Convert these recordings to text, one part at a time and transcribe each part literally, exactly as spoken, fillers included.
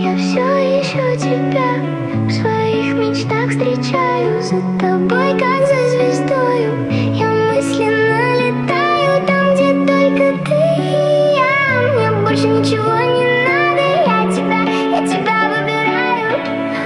Я все ищу тебя, в своих мечтах встречаю, за тобой, как за звездою. Я мысленно летаю там, где только ты и я. Мне больше ничего не надо, я тебя, я тебя выбираю.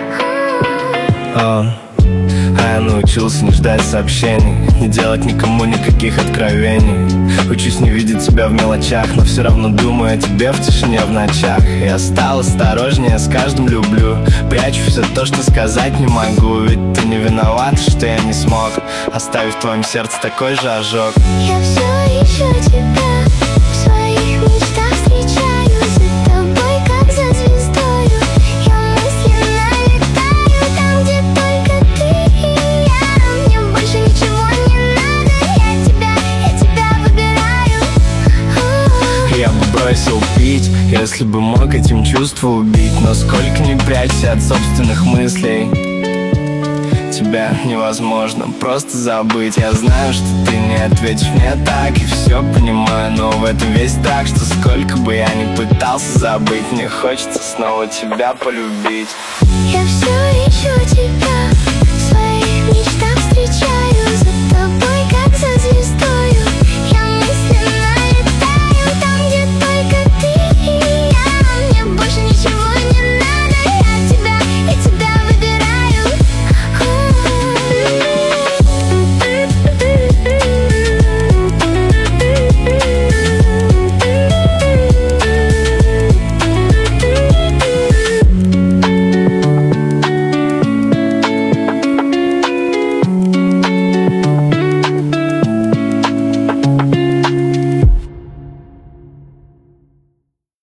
А, а я научился не ждать сообщений, не делать никому никаких откровений. Учусь не видеть тебя в мелочах, но все равно думаю о тебе в тишине в ночах. Я стал осторожнее, с каждым люблю, прячу все то, что сказать не могу. Ведь ты не виноват, что я не смог оставить в твоем сердце такой же ожог. Я все ищу тебя, в своих мечтах встречаю, за тобой, как за звездою. Я мысленно летаю там, где только ты и я. Мне больше ничего не надо, я тебя, я тебя выбираю. Я бы бросил пить, если бы мог этим чувства убить. Но сколько не прячься от собственных мыслей, тебя невозможно просто забыть. Я знаю, что ты не ответишь мне так, и все понимаю, но в этом весь страх, что сколько бы я ни пытался забыть, мне хочется снова тебя полюбить. Я все ищу тебя,